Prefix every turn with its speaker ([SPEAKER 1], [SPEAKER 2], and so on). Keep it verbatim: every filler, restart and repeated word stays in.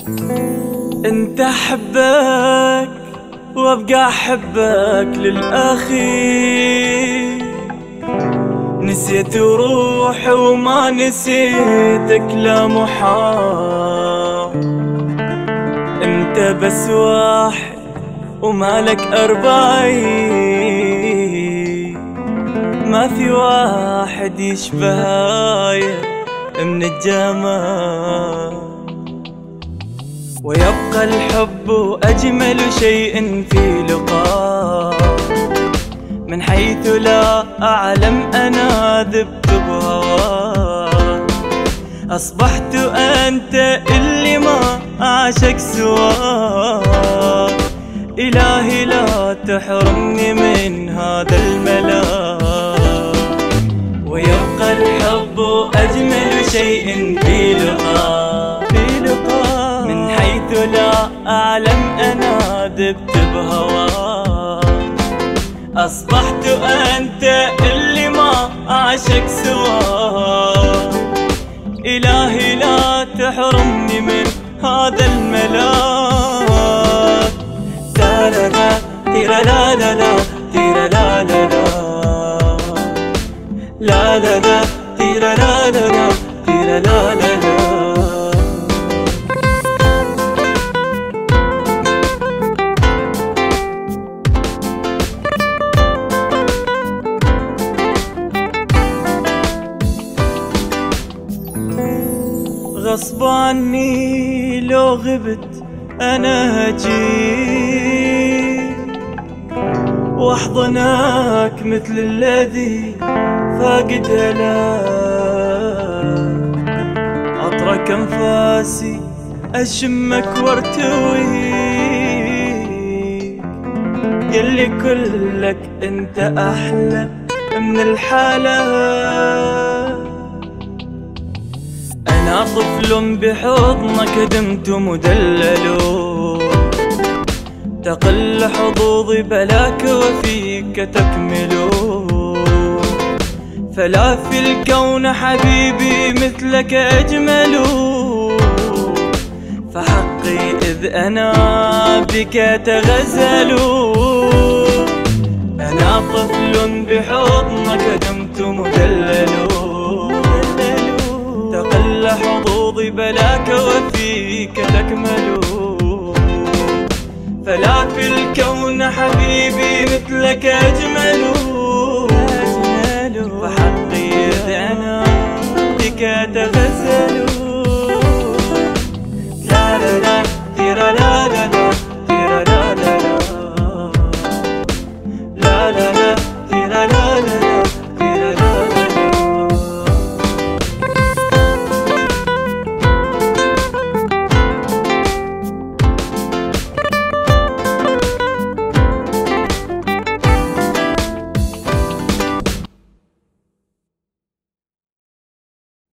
[SPEAKER 1] انت احبك وابقى احبك للاخير، نسيت روحي وما نسيتك لا محال. انت بس واحد ومالك أربعين، ما في واحد يشبهاي من الجمال. ويبقى الحب أجمل شيء في لقاء، من حيث لا أعلم أنا ذبت بهواك. أصبحت أنت اللي ما أعشق سواك، إلهي لا تحرمني من هذا الملاك. ويبقى الحب أجمل شيء في لقاء، من حيث لا أعلم أنا ذبت بهواك. أصبحت أنت اللي ما أعشق سواك، إلهي لا تحرمني من هذا الملاك. تارا لا تيرا لا لا لا تيرا لا لا لا لا لا لا تيرا لا لا لا تيرا لا لا لا. غصب عني لو غبت أنا هجي واحضنك مثل الذي فاقد هلاك. أطرق أنفاسي أشمك وارتويك، يلي كلك أنت أحلى من الحالات. أنا طفل بحضنك دمت مدلل، تقل حظوظي بلاك وفيك تكمل. فلا في الكون حبيبي مثلك أجمل، فحقي إذ أنا بك أتغزل. أنا طفل بحضنك دمت مدلل، تقل حظوظي بلاك وفيك تكمل. فلا في الكون حبيبي مثلك أجمل، فحقي إذ أنا بك أتغزل.